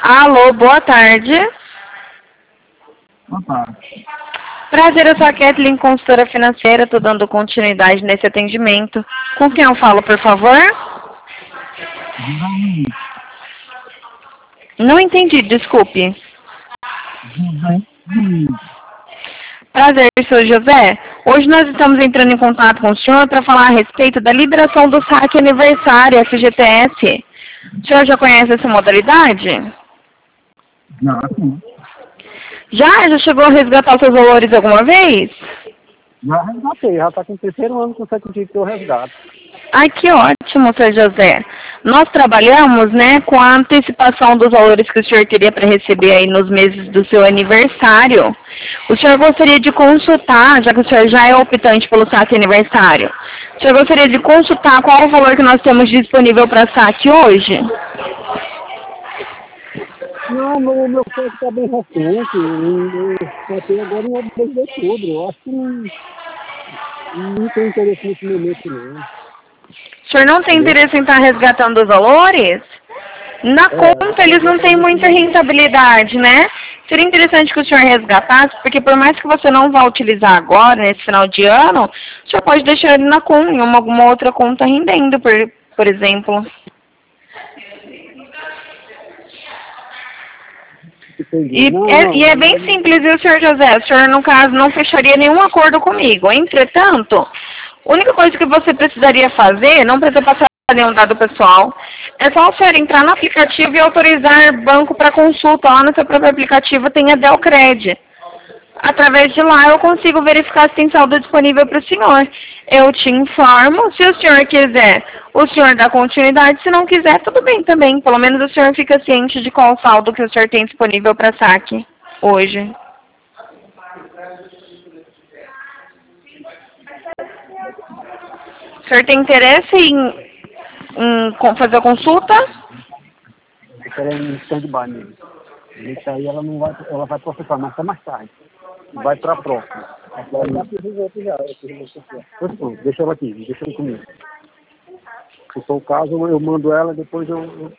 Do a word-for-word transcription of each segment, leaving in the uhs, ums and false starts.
Alô, boa tarde. Boa tarde. Prazer, eu sou a Kathleen, consultora financeira. Estou dando continuidade nesse atendimento. Com quem eu falo, por favor? José. Não entendi, desculpe. José. Prazer, sou José. Hoje nós estamos entrando em contato com o senhor para falar a respeito da liberação do saque aniversário F G T S. O senhor já conhece essa modalidade? Já, sim. Já? Já chegou a resgatar seus valores alguma vez? Já resgatei, já está com o terceiro ano consecutivo que eu resgato. Ai, que ótimo, senhor José. Nós trabalhamos, né, com a antecipação dos valores que o senhor teria para receber aí nos meses do seu aniversário. O senhor gostaria de consultar, já que o senhor já é optante pelo saque aniversário, o senhor gostaria de consultar qual o valor que nós temos disponível para saque hoje? Não, meu, meu cheque está bem recente, eu até agora em mês de outubro, eu acho que não, não tem interesse nesse momento não. O senhor não tem interesse em estar resgatando os valores? Na É, conta eles não têm muita rentabilidade, né? Seria interessante que o senhor resgatasse, porque por mais que você não vá utilizar agora, nesse final de ano, o senhor pode deixar ele na conta, em uma, alguma outra conta rendendo, por, por exemplo. E não, é, não, e é bem não, simples, viu, senhor José? O senhor, no caso, não fecharia nenhum acordo comigo. Entretanto, a única coisa que você precisaria fazer, não precisa passar nenhum dado pessoal, é só o senhor entrar no aplicativo e autorizar banco para consulta. Lá no seu próprio aplicativo tem a Delcred. Através de lá eu consigo verificar se tem saldo disponível para o senhor. Eu te informo, se o senhor quiser, o senhor dá continuidade, se não quiser, tudo bem também. Pelo menos o senhor fica ciente de qual saldo que o senhor tem disponível para saque hoje. O senhor tem interesse em, em con- fazer a consulta? eu quero um stand-by mesmo. Isso aí ela não vai, ela vai processar, mas até mais tarde. Vai para a próxima. Eu já fiz os outros já, eu fiz os outros já. Pois pronto, deixa ela aqui, deixa ela comigo. Se for o caso, eu mando ela, depois eu... eu...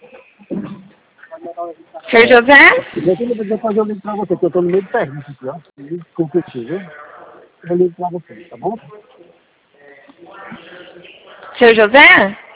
Senhor José? Deixa eu depois eu ligo para você, porque eu estou no meio de serviço aqui, ó. Desculpa aqui, viu? Eu ligo para você, tá bom? Senhor José?